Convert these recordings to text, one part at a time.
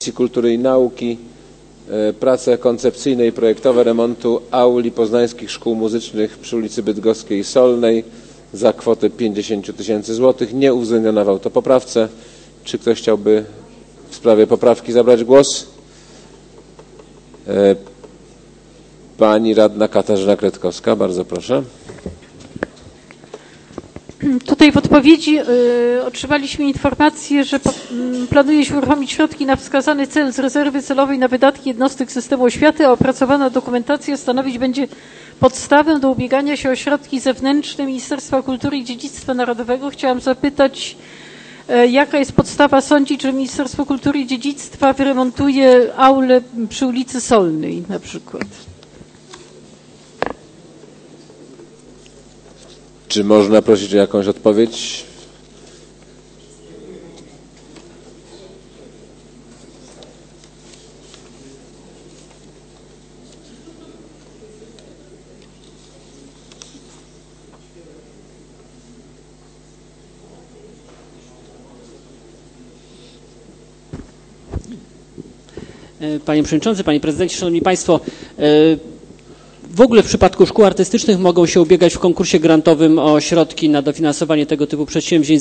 Instytucji Kultury i Nauki prace koncepcyjne i projektowe remontu auli poznańskich szkół muzycznych przy ulicy Bydgoskiej i Solnej za kwotę 50 000 złotych, nie uwzględniona w autopoprawce. Czy ktoś chciałby w sprawie poprawki zabrać głos? Pani radna Katarzyna Kretkowska, bardzo proszę. Tutaj w odpowiedzi otrzymaliśmy informację, że planuje się uruchomić środki na wskazany cel z rezerwy celowej na wydatki jednostek systemu oświaty, a opracowana dokumentacja stanowić będzie podstawę do ubiegania się o środki zewnętrzne Ministerstwa Kultury i Dziedzictwa Narodowego. Chciałam zapytać, jaka jest podstawa sądzić, że Ministerstwo Kultury i Dziedzictwa wyremontuje aulę przy ulicy Solnej na przykład? Czy można prosić o jakąś odpowiedź? Panie Przewodniczący, Panie Prezydencie, Szanowni Państwo, w ogóle w przypadku szkół artystycznych mogą się ubiegać w konkursie grantowym o środki na dofinansowanie tego typu przedsięwzięć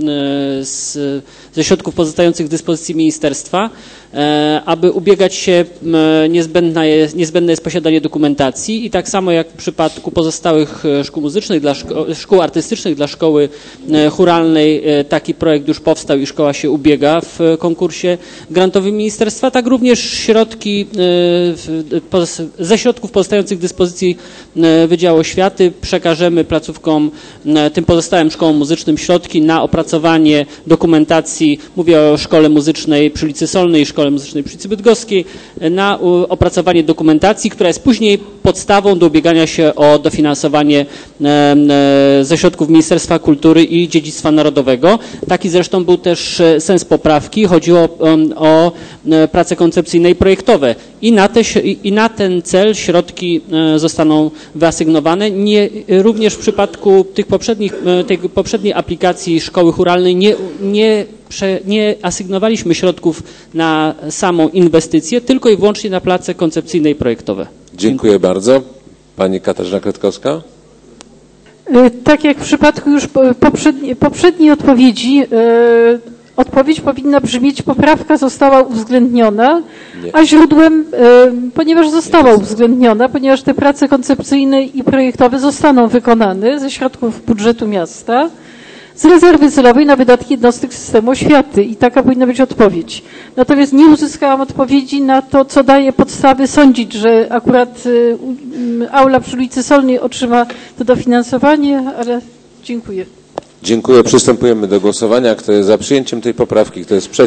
ze środków pozostających w dyspozycji ministerstwa. Aby ubiegać się niezbędne jest posiadanie dokumentacji i tak samo jak w przypadku pozostałych szkół muzycznych, szkół artystycznych dla szkoły chóralnej taki projekt już powstał i szkoła się ubiega w konkursie grantowym ministerstwa, tak również środki ze środków pozostających w dyspozycji Wydziału Oświaty przekażemy placówkom, tym pozostałym szkołom muzycznym środki na opracowanie dokumentacji, mówię o szkole muzycznej przy ulicy Solnej i szkole muzycznej przy ulicy Bydgoskiej, na opracowanie dokumentacji, która jest później podstawą do ubiegania się o dofinansowanie ze środków Ministerstwa Kultury i Dziedzictwa Narodowego. Taki zresztą był też sens poprawki. Chodziło o prace koncepcyjne i projektowe. I na ten cel środki zostaną wyasygnowane. Również w przypadku tej poprzedniej aplikacji szkoły chóralnej nie asygnowaliśmy środków na samą inwestycję, tylko i wyłącznie na prace koncepcyjne i projektowe. Dziękuję bardzo. Pani Katarzyna Kretkowska. Tak jak w przypadku już poprzedniej odpowiedzi, odpowiedź powinna brzmieć: poprawka została uwzględniona, a źródłem, ponieważ została uwzględniona, ponieważ te prace koncepcyjne i projektowe zostaną wykonane ze środków budżetu miasta, z rezerwy celowej na wydatki jednostek systemu oświaty i taka powinna być odpowiedź. Natomiast nie uzyskałam odpowiedzi na to, co daje podstawy sądzić, że akurat aula przy ulicy Solnej otrzyma to dofinansowanie, ale dziękuję. Dziękuję. Przystępujemy do głosowania. Kto jest za przyjęciem tej poprawki? Kto jest przeciw?